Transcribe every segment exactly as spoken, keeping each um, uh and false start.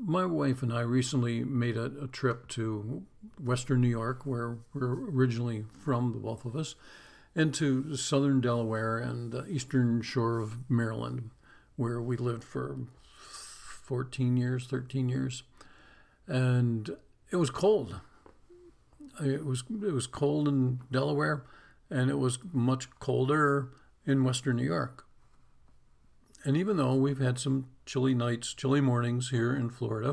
my wife and I recently made a, a trip to Western New York, where we're originally from, the both of us, and to southern Delaware and the eastern shore of Maryland, where we lived for fourteen years, thirteen years. And it was cold. It was it was cold in Delaware, and it was much colder in Western New York. And even though we've had some chilly nights, chilly mornings here in Florida,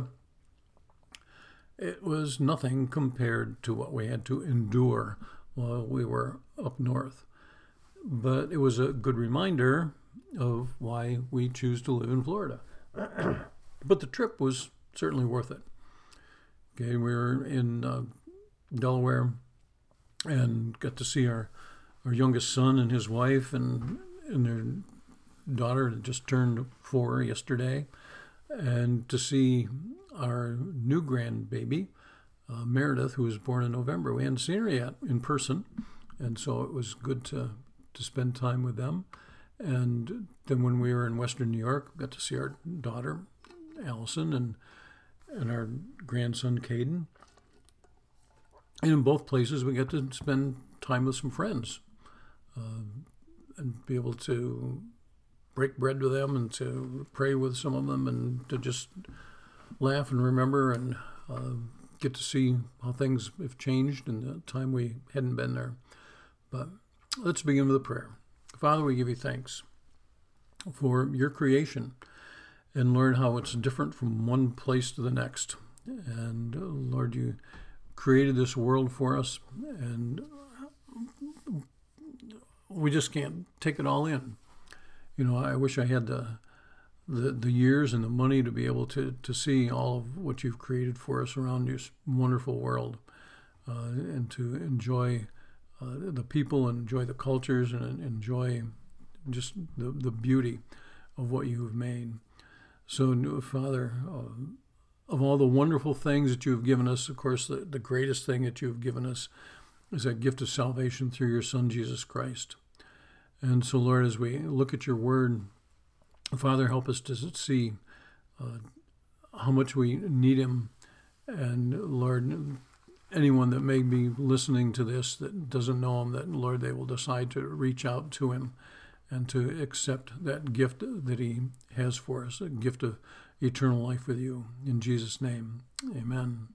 it was nothing compared to what we had to endure while we were up north. But it was a good reminder of why we choose to live in Florida. But the trip was certainly worth it. Okay, we were in uh, Delaware and got to see our, our youngest son and his wife and, and their daughter that just turned four yesterday, and to see our new grandbaby, uh, Meredith, who was born in November. We hadn't seen her yet in person, and so it was good to, to spend time with them. And then when we were in Western New York, we got to see our daughter, Allison, and and our grandson, Caden. And in both places, we got to spend time with some friends uh, and be able to break bread with them and to pray with some of them and to just laugh and remember and uh, get to see how things have changed in the time we hadn't been there. But let's begin with a prayer. Father, we give you thanks for your creation and learn how it's different from one place to the next. And uh, Lord, you created this world for us, and we just can't take it all in. You know, I wish I had the the, the years and the money to be able to, to see all of what you've created for us around this wonderful world, uh, and to enjoy uh, the people and enjoy the cultures and enjoy just the, the beauty of what you have made. So, Father, uh, of all the wonderful things that you have given us, of course, the, the greatest thing that you have given us is that gift of salvation through your Son, Jesus Christ. And so, Lord, as we look at your word, Father, help us to see uh, how much we need him. And, Lord, anyone that may be listening to this that doesn't know him, that, Lord, they will decide to reach out to him and to accept that gift that he has for us, a gift of eternal life with you. In Jesus' name, amen.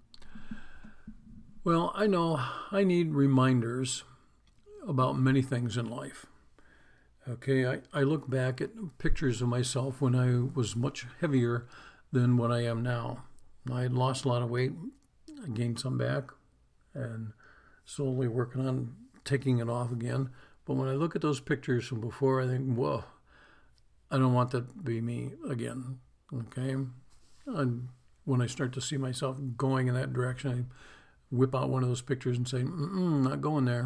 Well, I know I need reminders about many things in life. Okay, I, I look back at pictures of myself when I was much heavier than what I am now. I had lost a lot of weight. I gained some back and slowly working on taking it off again. But when I look at those pictures from before, I think, whoa, I don't want that to be me again. Okay? And when I start to see myself going in that direction, I whip out one of those pictures and say, mm-mm, not going there.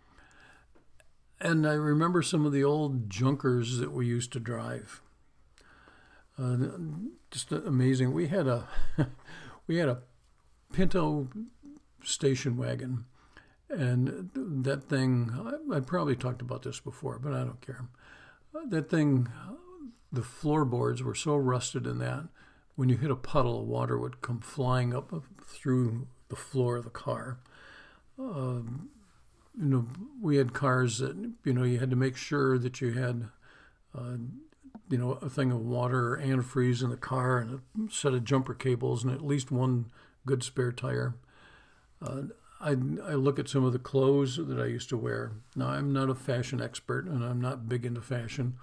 And I remember some of the old junkers that we used to drive. Uh, just amazing. We had a we had a Pinto station wagon, and that thing, I, I probably talked about this before, but I don't care. That thing, the floorboards were so rusted in that, when you hit a puddle, of water would come flying up through the floor of the car. Uh, you know, we had cars that, you know, you had to make sure that you had, uh, you know, a thing of water or antifreeze in the car and a set of jumper cables and at least one good spare tire. Uh, I, I look at some of the clothes that I used to wear. Now, I'm not a fashion expert and I'm not big into fashion,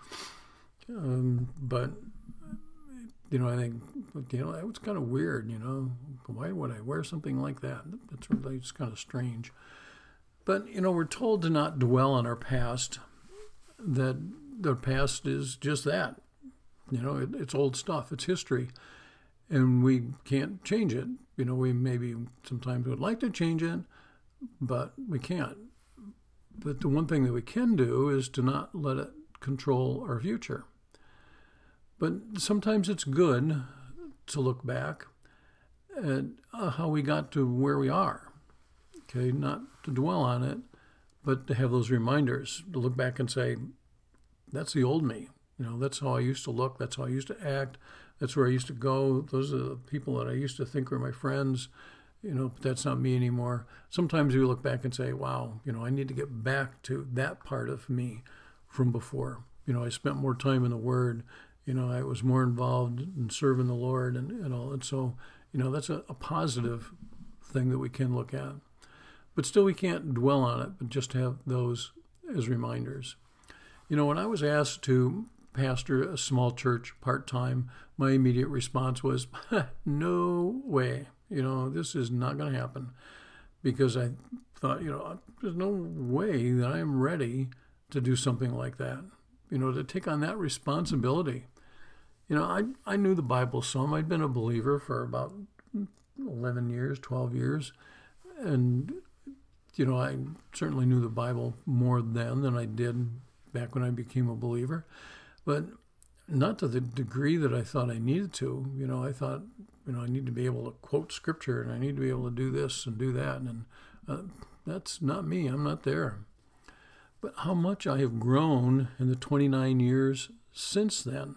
um, but, you know, I think, you know, it's kind of weird, you know. Why would I wear something like that? It's really, it's kind of strange. But, you know, we're told to not dwell on our past, that the past is just that. You know, it, it's old stuff. It's history. And we can't change it. You know, we maybe sometimes would like to change it, but we can't. But the one thing that we can do is to not let it control our future. But sometimes it's good to look back at uh, how we got to where we are. Okay, not to dwell on it, but to have those reminders, to look back and say, that's the old me. You know, that's how I used to look. That's how I used to act. That's where I used to go. Those are the people that I used to think were my friends. You know, but that's not me anymore. Sometimes you look back and say, wow, you know, I need to get back to that part of me from before. You know, I spent more time in the Word. You know, I was more involved in serving the Lord and, and all. And so, you know, that's a, a positive thing that we can look at. But still, we can't dwell on it, but just have those as reminders. You know, when I was asked to pastor a small church part-time, my immediate response was, no way. You know, this is not going to happen, because I thought, you know, there's no way that I am ready to do something like that, you know, to take on that responsibility. You know, I, I knew the Bible some. I'd been a believer for about eleven years, twelve years. And, you know, I certainly knew the Bible more then than I did back when I became a believer. But not to the degree that I thought I needed to. You know, I thought, you know, I need to be able to quote scripture, and I need to be able to do this and do that. And uh, that's not me. I'm not there. But how much I have grown in the twenty-nine years since then.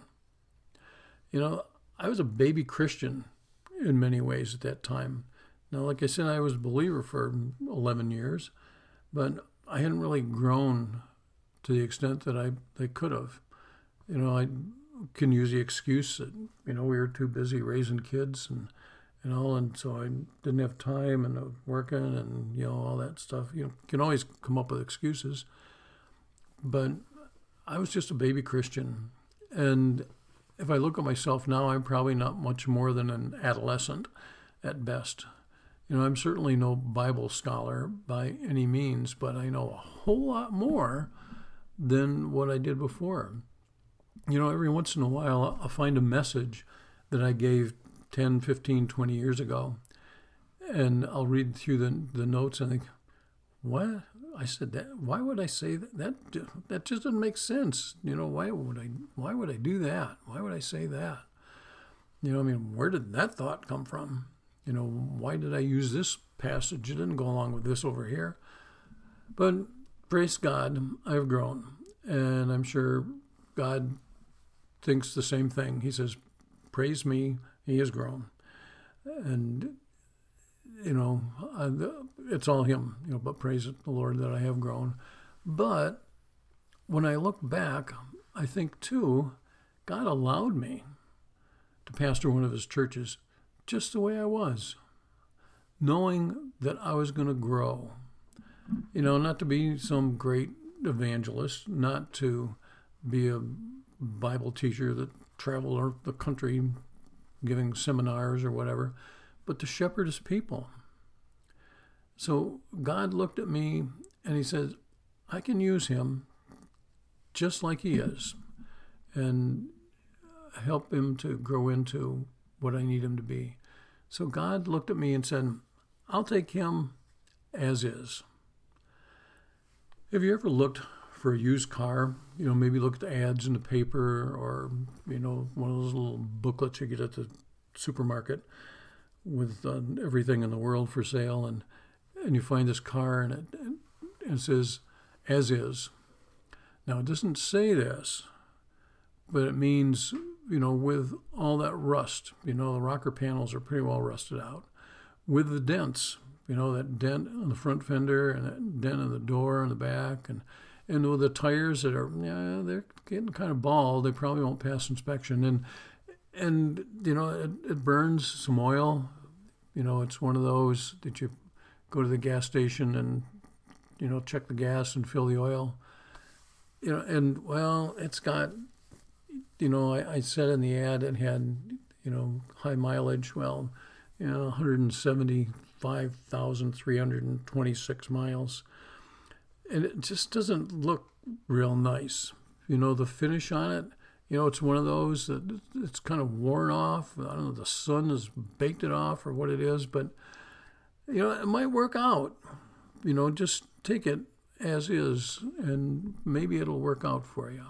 You know, I was a baby Christian in many ways at that time. Now, like I said, I was a believer for eleven years, but I hadn't really grown to the extent that I, I could have. You know, I can use the excuse that, you know, we were too busy raising kids and, and all, and so I didn't have time and I was working and, you know, all that stuff. You know, you can always come up with excuses. But I was just a baby Christian. And if I look at myself now, I'm probably not much more than an adolescent at best. You know, I'm certainly no Bible scholar by any means, but I know a whole lot more than what I did before. You know, every once in a while, I'll find a message that I gave ten, fifteen, twenty years ago, and I'll read through the, the notes and think, what? I said that. Why would I say that? That that just doesn't make sense. You know, why would I? Why would I do that? Why would I say that? You know, I mean, where did that thought come from? You know, why did I use this passage? It didn't go along with this over here. But praise God, I've grown, and I'm sure God thinks the same thing. He says, "Praise me, he has grown," and you know, it's all him, you know, but praise the Lord that I have grown. But when I look back, I think too, God allowed me to pastor one of his churches just the way I was, knowing that I was going to grow. You know, not to be some great evangelist, not to be a Bible teacher that traveled the country giving seminars or whatever, but to shepherd his people. So God looked at me and he said, I can use him just like he is and help him to grow into what I need him to be. So God looked at me and said, I'll take him as is. Have you ever looked for a used car? You know, maybe looked at ads in the paper or, you know, one of those little booklets you get at the supermarket with uh, everything in the world for sale, and and you find this car and it, and it says, as is. Now, it doesn't say this, but it means, you know, with all that rust, you know, the rocker panels are pretty well rusted out. With the dents, you know, that dent on the front fender and that dent in the door in the back, and and with the tires that are, yeah, they're getting kind of bald, they probably won't pass inspection. And, and you know, it, it burns some oil. You know, it's one of those that you go to the gas station and, you know, check the gas and fill the oil. You know, and, well, it's got, you know, I, I said in the ad it had, you know, high mileage. Well, you know, one hundred seventy-five thousand three hundred twenty-six miles. And it just doesn't look real nice. You know, the finish on it, you know, it's one of those that it's kind of worn off. I don't know, the sun has baked it off or what it is, but, you know, it might work out. You know, just take it as is, and maybe it'll work out for you.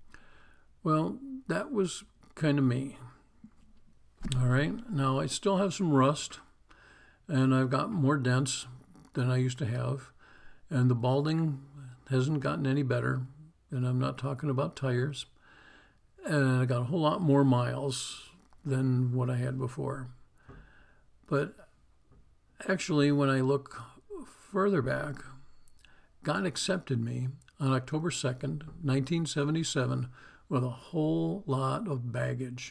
Well, that was kind of me. All right. Now, I still have some rust, and I've got more dents than I used to have, and the balding hasn't gotten any better, and I'm not talking about tires. And I got a whole lot more miles than what I had before. But actually, when I look further back, God accepted me on October second, nineteen seventy-seven, with a whole lot of baggage.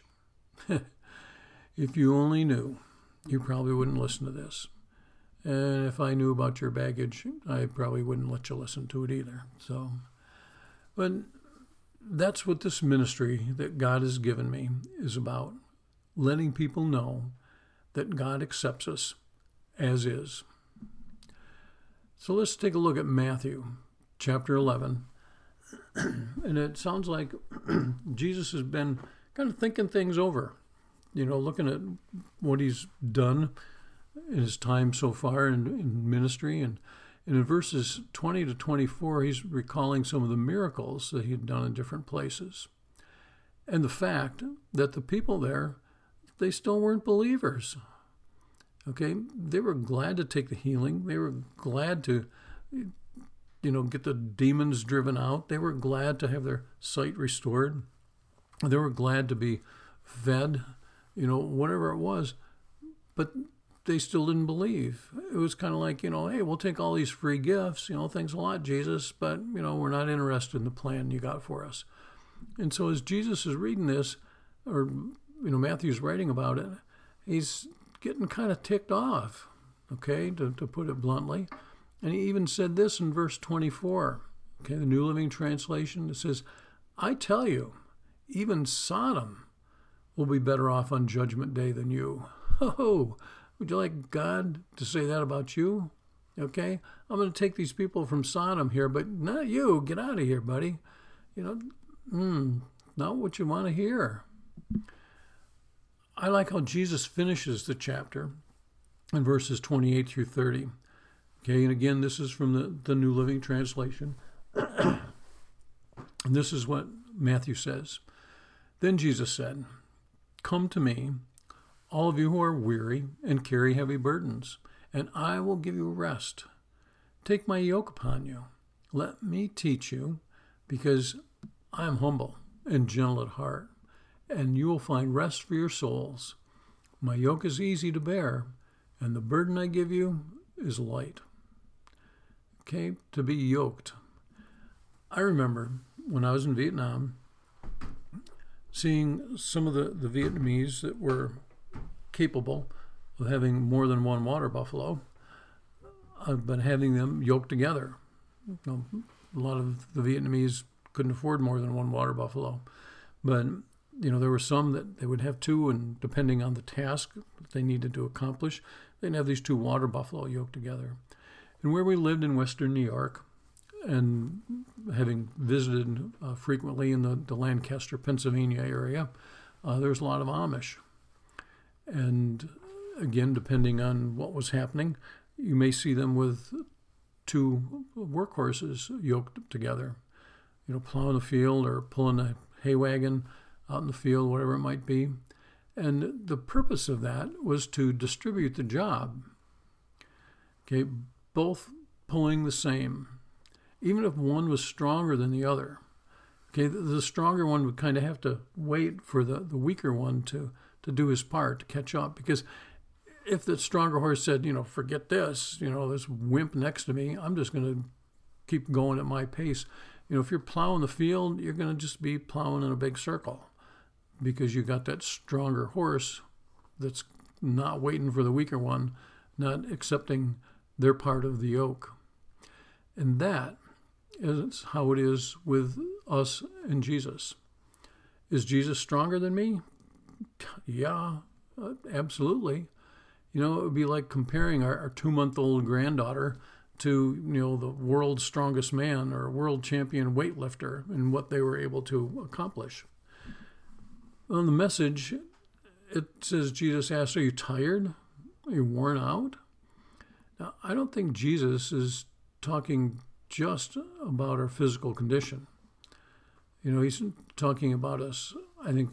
If you only knew, you probably wouldn't listen to this. And if I knew about your baggage, I probably wouldn't let you listen to it either. So, but that's what this ministry that God has given me is about, letting people know that God accepts us as is. So let's take a look at Matthew chapter eleven. And it sounds like Jesus has been kind of thinking things over, you know, looking at what he's done in his time so far in, in ministry. And, and in verses twenty to twenty-four, he's recalling some of the miracles that he had done in different places. And the fact that the people there, they still weren't believers. Okay, they were glad to take the healing. They were glad to, you know, get the demons driven out. They were glad to have their sight restored. They were glad to be fed, you know, whatever it was. But they still didn't believe. It was kind of like, you know, hey, we'll take all these free gifts, you know, thanks a lot, Jesus, but, you know, we're not interested in the plan you got for us. And so as Jesus is reading this, or, you know, Matthew's writing about it, he's getting kind of ticked off, okay, to, to put it bluntly. And he even said this in verse twenty-four, okay, the New Living Translation. It says, I tell you, even Sodom will be better off on Judgment Day than you. Oh, would you like God to say that about you? Okay, I'm going to take these people from Sodom here, but not you. Get out of here, buddy. You know, mm, not what you want to hear. I like how Jesus finishes the chapter in verses twenty-eight through thirty. Okay, and again, this is from the, the New Living Translation. And this is what Matthew says. Then Jesus said, come to me, all of you who are weary and carry heavy burdens, and I will give you rest. Take my yoke upon you. Let me teach you, because I am humble and gentle at heart, and you will find rest for your souls. My yoke is easy to bear, and the burden I give you is light. Okay, to be yoked. I remember when I was in Vietnam, seeing some of the, the Vietnamese that were capable of having more than one water buffalo, uh, but having them yoked together. You know, a lot of the Vietnamese couldn't afford more than one water buffalo, but you know, there were some that they would have two, and depending on the task that they needed to accomplish, they'd have these two water buffalo yoked together. And where we lived in Western New York, and having visited uh, frequently in the, the Lancaster, Pennsylvania area, uh, there was a lot of Amish. And again, depending on what was happening, you may see them with two workhorses yoked together, you know, plowing the field or pulling a hay wagon out in the field, whatever it might be. And the purpose of that was to distribute the job. Okay, both pulling the same, even if one was stronger than the other. Okay, the, the stronger one would kind of have to wait for the, the weaker one to, to do his part, to catch up. Because if the stronger horse said, you know, forget this, you know, this wimp next to me, I'm just going to keep going at my pace. You know, if you're plowing the field, you're going to just be plowing in a big circle, because you got that stronger horse that's not waiting for the weaker one, not accepting their part of the yoke. And that is how it is with us and Jesus. Is Jesus stronger than me? Yeah, absolutely. You know, it would be like comparing our, our two-month-old granddaughter to, you know, the world's strongest man or world champion weightlifter and what they were able to accomplish. On the message, it says, Jesus asked, are you tired? Are you worn out? Now, I don't think Jesus is talking just about our physical condition. You know, he's talking about us, I think,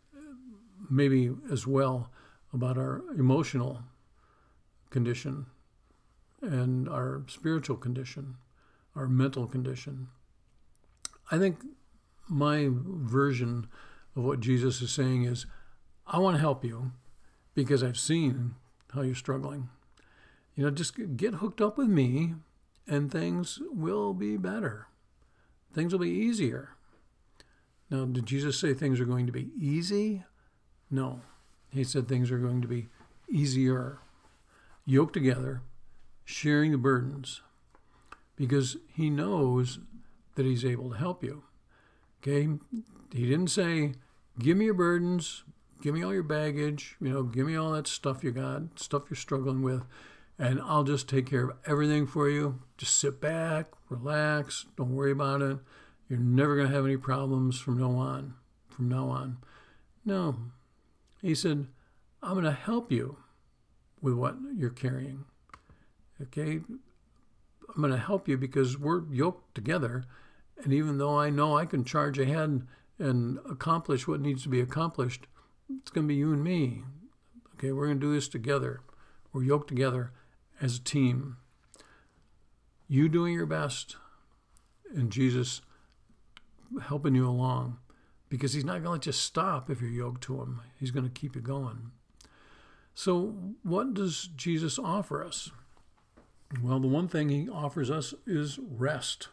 maybe as well about our emotional condition and our spiritual condition, our mental condition. I think my version of what Jesus is saying is, I want to help you because I've seen how you're struggling. You know, just get hooked up with me and things will be better. Things will be easier. Now, did Jesus say things are going to be easy? No. He said things are going to be easier. Yoked together, sharing the burdens, because he knows that he's able to help you. Okay? He didn't say, give me your burdens, give me all your baggage, you know, give me all that stuff you got, stuff you're struggling with, and I'll just take care of everything for you. Just sit back, relax, don't worry about it. You're never going to have any problems from now on. From now on. No. He said, I'm going to help you with what you're carrying. Okay? I'm going to help you because we're yoked together. And even though I know I can charge ahead and accomplish what needs to be accomplished, it's going to be you and me. Okay? We're going to do this together. We're yoked together as a team. You doing your best and Jesus helping you along, because he's not going to let you stop if you're yoked to him. He's going to keep you going. So what does Jesus offer us? Well, the one thing he offers us is rest.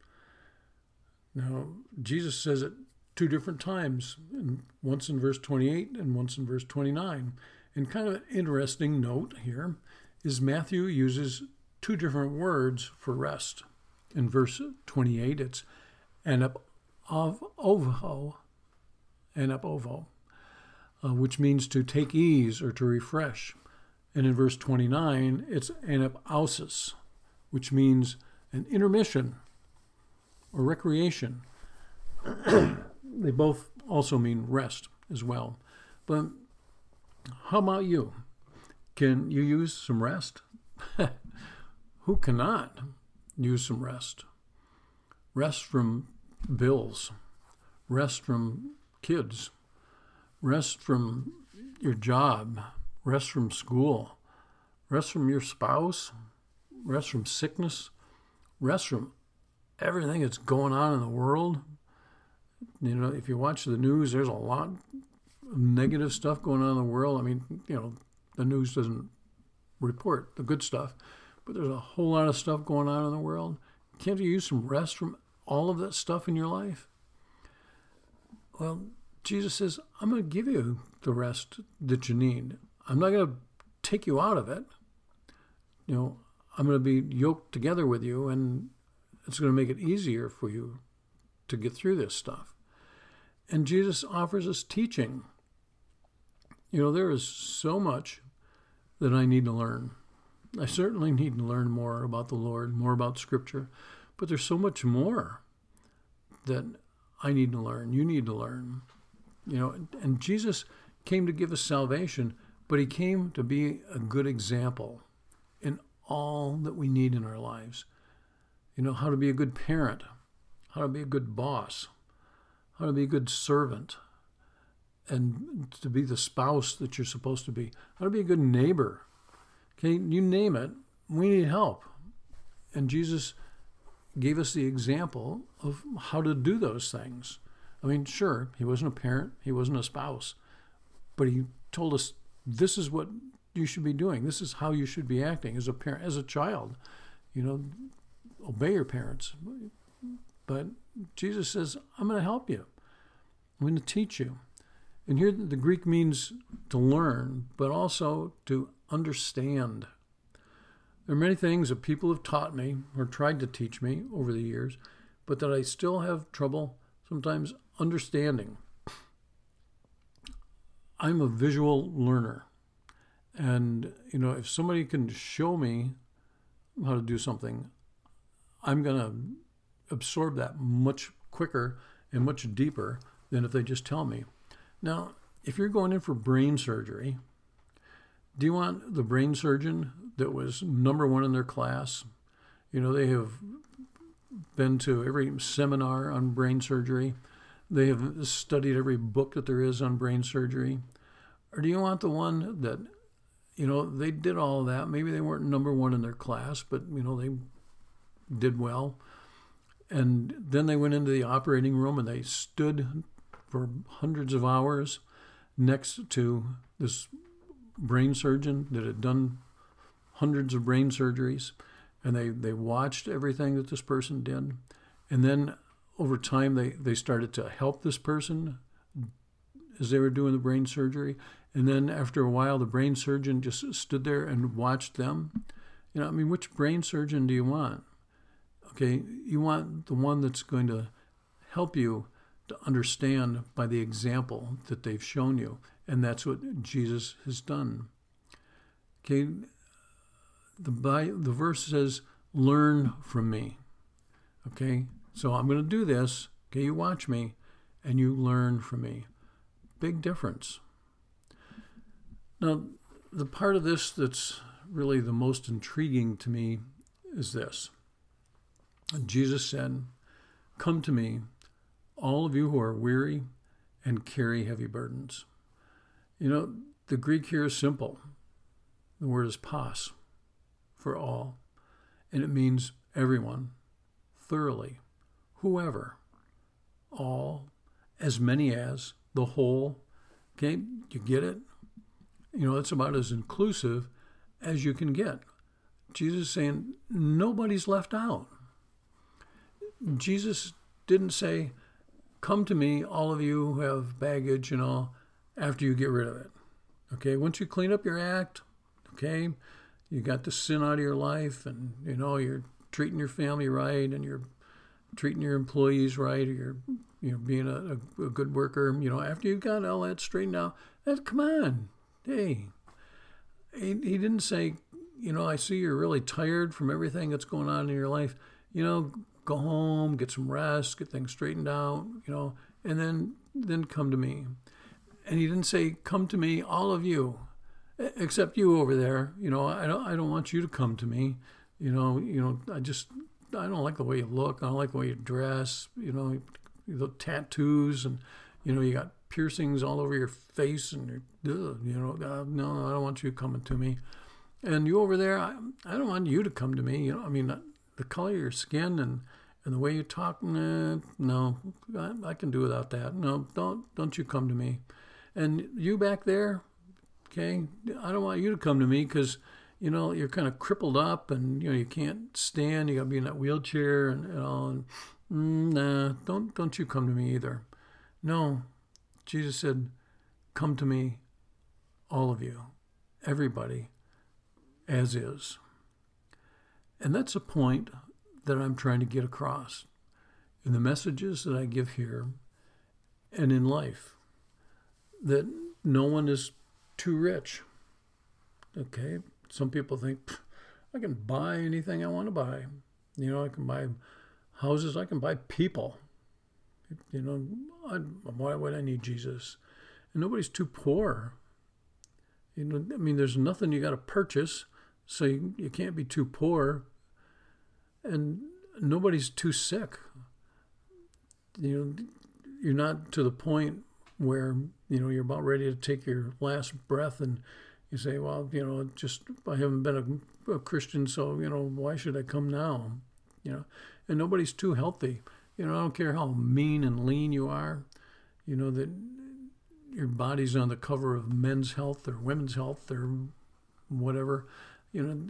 Now, Jesus says it two different times, once in verse twenty-eight and once in verse twenty-nine. And kind of an interesting note here is Matthew uses two different words for rest. In verse twenty-eight, it's anap of ovo, anapovo, uh, which means to take ease or to refresh. And in verse twenty-nine, it's anapausis, which means an intermission or recreation. They both also mean rest as well. But how about you? Can you use some rest? Who cannot use some rest? Rest from bills, rest from kids, rest from your job, rest from school, rest from your spouse, rest from sickness, rest from everything that's going on in the world. You know, if you watch the news, there's a lot of negative stuff going on in the world. I mean, you know, the news doesn't report the good stuff, but there's a whole lot of stuff going on in the world. Can't you use some rest from all of that stuff in your life? Well, Jesus says, I'm going to give you the rest that you need. I'm not going to take you out of it. You know, I'm going to be yoked together with you, and it's going to make it easier for you to get through this stuff. And Jesus offers us teaching. You know, there is so much that I need to learn. I certainly need to learn more about the Lord, more about Scripture, but there's so much more that I need to learn. You need to learn. You know, and Jesus came to give us salvation, but he came to be a good example in all that we need in our lives. You know, how to be a good parent, how to be a good boss, how to be a good servant, and to be the spouse that you're supposed to be, how to be a good neighbor. Okay, you name it, we need help. And Jesus gave us the example of how to do those things. I mean, sure, he wasn't a parent, he wasn't a spouse, but he told us this is what you should be doing. This is how you should be acting as a parent, as a child. You know, obey your parents. But Jesus says, I'm going to help you. I'm going to teach you. And here the Greek means to learn, but also to understand. There are many things that people have taught me or tried to teach me over the years, but that I still have trouble sometimes understanding. I'm a visual learner. And, you know, if somebody can show me how to do something, I'm going to absorb that much quicker and much deeper than if they just tell me. Now, if you're going in for brain surgery, do you want the brain surgeon that was number one in their class? You know, they have been to every seminar on brain surgery. They have studied every book that there is on brain surgery. Or do you want the one that, you know, they did all of that. Maybe they weren't number one in their class, but, you know, they did well. And then they went into the operating room and they stood for hundreds of hours next to this brain surgeon that had done hundreds of brain surgeries, and they, they watched everything that this person did. And then over time, they, they started to help this person as they were doing the brain surgery. And then after a while, the brain surgeon just stood there and watched them. You know, I mean, which brain surgeon do you want? Okay, you want the one that's going to help you to understand by the example that they've shown you. And that's what Jesus has done. Okay, the, the verse says, learn from me. Okay, so I'm going to do this. Okay, you watch me and you learn from me. Big difference. Now, the part of this that's really the most intriguing to me is this. Jesus said, come to me, all of you who are weary and carry heavy burdens. You know, the Greek here is simple. The word is pas, for all. And it means everyone, thoroughly, whoever, all, as many as, the whole. Okay, you get it? You know, it's about as inclusive as you can get. Jesus is saying nobody's left out. Jesus didn't say, come to me, all of you who have baggage and all, after you get rid of it. Okay, once you clean up your act, okay, you got the sin out of your life, and, you know, you're treating your family right, and you're treating your employees right, or you're, you know, being a, a, a good worker, you know, after you've got all that straightened out, that, come on, hey. He, he didn't say, you know, I see you're really tired from everything that's going on in your life. You know, go home, get some rest, get things straightened out, you know, and then then come to me. And he didn't say, come to me, all of you, except you over there. You know, I don't I don't want you to come to me. You know, you know, I just I don't like the way you look. I don't like the way you dress. You know, the tattoos, and you know, you got piercings all over your face, and you're, ugh, you know, uh, no, I don't want you coming to me. And you over there, I, I don't want you to come to me. You know, I mean, the color of your skin and, and the way you talk, nah, no, I, I can do without that. No, don't don't you come to me. And you back there, okay, I don't want you to come to me because, you know, you're kind of crippled up and, you know, you can't stand. You got to be in that wheelchair and, and all. And, mm, nah, don't don't you come to me either. No, Jesus said, come to me, all of you, everybody, as is. And that's a point that I'm trying to get across in the messages that I give here and in life, that no one is too rich. Okay? Some people think, I can buy anything I want to buy. You know, I can buy houses, I can buy people. You know, I, why would I need Jesus? And nobody's too poor. You know, I mean, there's nothing you got to purchase, so you, you can't be too poor. And nobody's too sick. You know, you're not to the point where, you know, you're about ready to take your last breath and you say, well, you know, just, I haven't been a, a Christian, so, you know, why should I come now? You know, and nobody's too healthy. You know, I don't care how mean and lean you are, you know, that your body's on the cover of Men's Health or Women's Health or whatever, you know,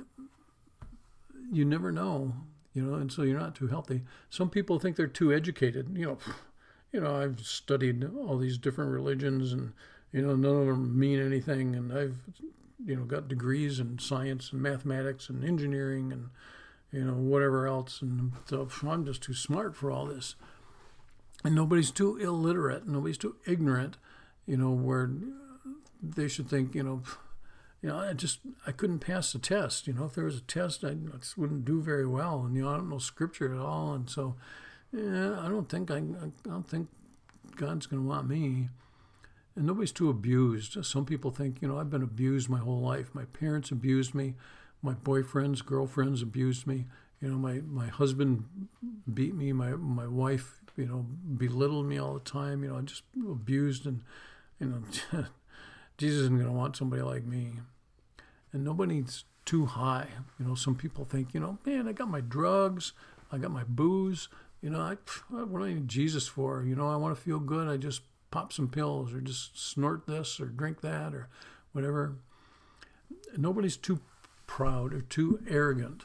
you never know, you know, and so you're not too healthy. Some people think they're too educated. You know, you know, I've studied all these different religions and, you know, none of them mean anything. And I've, you know, got degrees in science and mathematics and engineering and, you know, whatever else. And so I'm just too smart for all this. And nobody's too illiterate. Nobody's too ignorant, you know, where they should think, you know, you know, I just, I couldn't pass the test. You know, if there was a test, I just wouldn't do very well. And, you know, I don't know scripture at all. And so, yeah, I don't think, I, I don't think God's going to want me. And nobody's too abused. Some people think, you know, I've been abused my whole life. My parents abused me. My boyfriends, girlfriends abused me. You know, my, my husband beat me. My my wife, you know, belittled me all the time. You know, just abused. And, you know, Jesus isn't going to want somebody like me. And nobody's too high. You know, some people think, you know, man, I got my drugs. I got my booze. You know, I, what do I need Jesus for? You know, I want to feel good. I just pop some pills or just snort this or drink that or whatever. Nobody's too proud or too arrogant.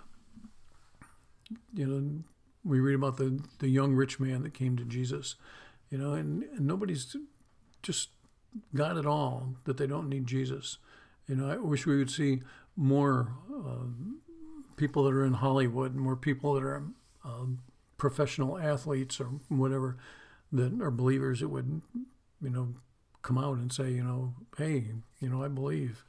You know, we read about the, the young rich man that came to Jesus, you know, and, and nobody's just got it all that they don't need Jesus. You know, I wish we would see more uh, people that are in Hollywood, more people that are uh, professional athletes or whatever that are believers that would, you know, come out and say, you know, hey, you know, I believe.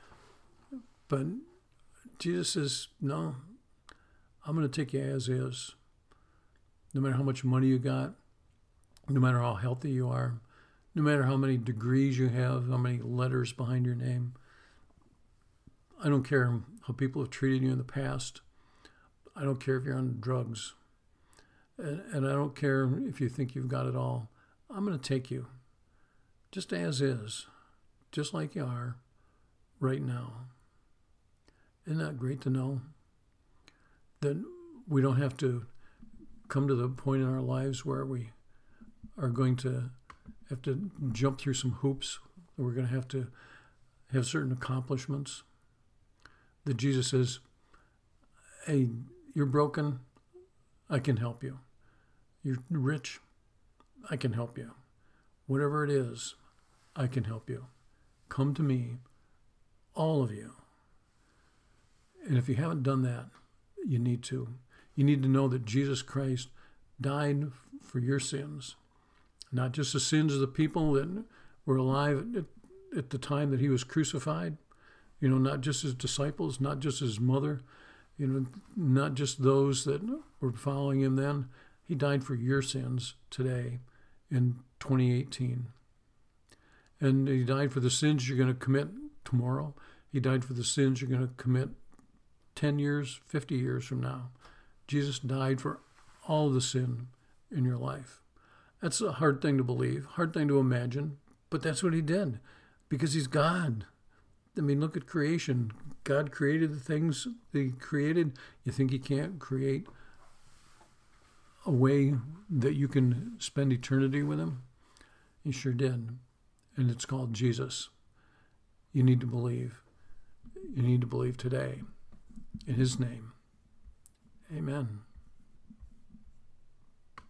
But Jesus says, no, I'm going to take you as is. No matter how much money you got, no matter how healthy you are, no matter how many degrees you have, how many letters behind your name. I don't care how people have treated you in the past. I don't care if you're on drugs. And, and I don't care if you think you've got it all. I'm going to take you just as is, just like you are right now. Isn't that great to know that we don't have to come to the point in our lives where we are going to have to jump through some hoops, that we're going to have to have certain accomplishments? That Jesus says, hey, you're broken, I can help you. You're rich, I can help you. Whatever it is, I can help you. Come to me, all of you. And if you haven't done that, you need to. You need to know that Jesus Christ died for your sins. Not just the sins of the people that were alive at, at the time that he was crucified. You know, not just his disciples, not just his mother, you know, not just those that were following him then. He died for your sins today in twenty eighteen. And he died for the sins you're going to commit tomorrow. He died for the sins you're going to commit ten years, fifty years from now. Jesus died for all the sin in your life. That's a hard thing to believe, hard thing to imagine, but that's what he did because he's God. I mean, look at creation. God created the things that he created. You think he can't create a way that you can spend eternity with him? He sure did. And it's called Jesus. You need to believe. You need to believe today. In his name. Amen.